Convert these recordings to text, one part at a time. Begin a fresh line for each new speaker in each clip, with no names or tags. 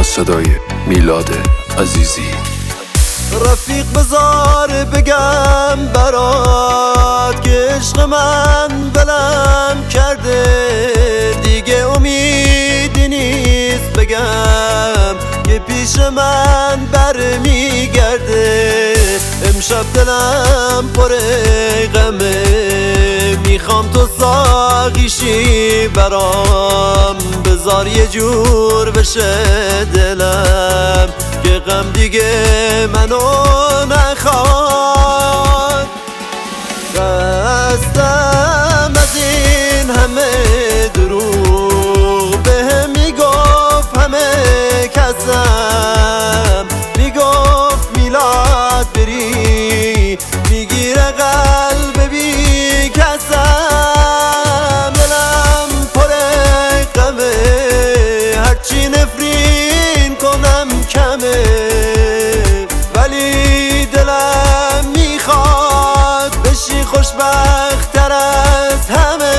با صدای میلاد عزیزی.
رفیق بذار بگم برات که عشق من ولم کرده، دیگه امیدی نیست بگم که پیش من برمیگرده. امشب دلم پر غمه، میخوام تو ساقیشی برام، بذار یه جور بشه دلم که غم دیگه منو نخواد. خستم از این همه دروغ، بهم میگفت همه کسم، میگفت میلاد بری میگیره قلب بی کسم. دلم پر غمه، هرچی نفرین کنم کمه، ولی دلم میخواد بشی خوشبخت‌تر از همه.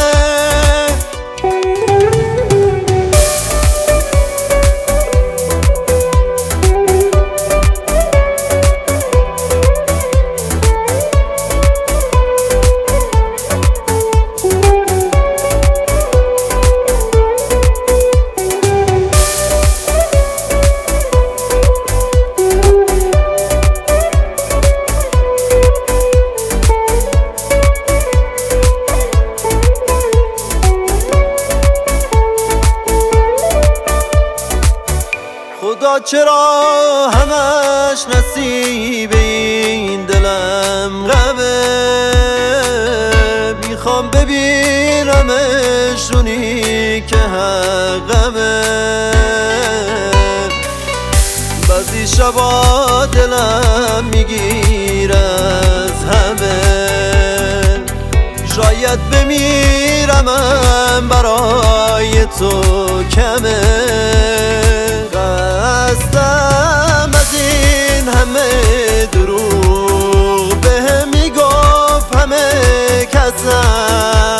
خدا چرا همش نصیب این دلم غمه، میخوام ببینمش اونی که حقمه. بعضی شبا دلم میگیر از همه، شاید بمیرم برای تو کمه. خستم از این همه دروغ، بهم میگفت همه کسم،